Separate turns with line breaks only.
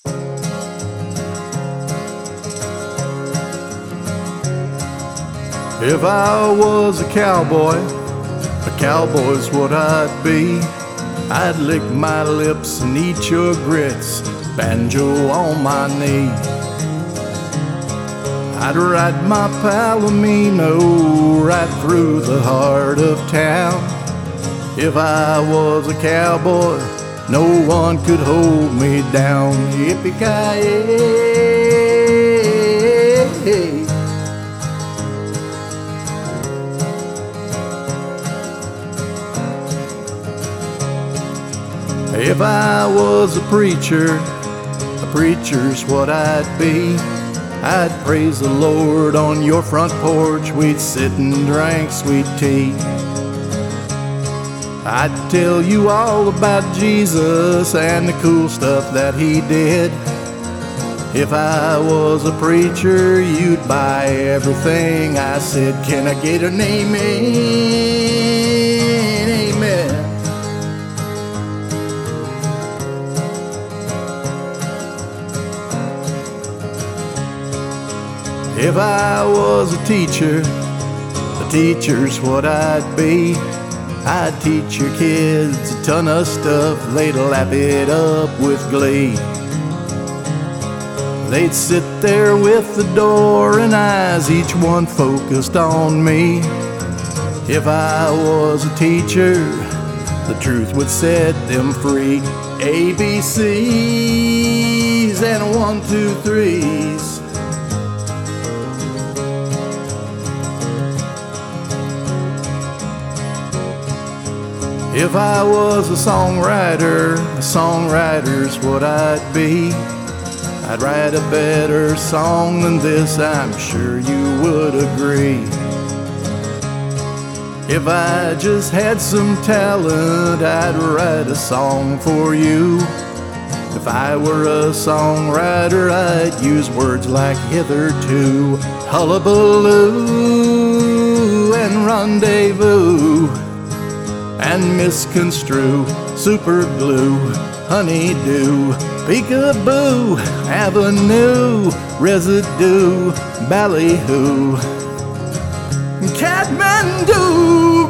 If I was a cowboy's what I'd be. I'd lick my lips and eat your grits, banjo on my knee. I'd ride my Palomino right through the heart of town. If I was a cowboy, no one could hold me down. Yippee-ki-yay. If I was a preacher's what I'd be. I'd praise the Lord on your front porch. We'd sit and drink sweet tea. I'd tell you all about Jesus and the cool stuff that he did. If I was a preacher, you'd buy everything I said. Can I get an amen? Amen. If I was a teacher's what I'd be. I'd teach your kids a ton of stuff. They'd lap it up with glee. They'd sit there with the door and eyes, each one focused on me. If I was a teacher, the truth would set them free. ABCs and 1, 2, 3s. If I was a songwriter's what I'd be. I'd write a better song than this, I'm sure you would agree. If I just had some talent, I'd write a song for you. If I were a songwriter, I'd use words like hitherto, hullabaloo, and rendezvous, and misconstrue, super glue, honeydew, peekaboo, avenue, residue, ballyhoo, Kathmandu.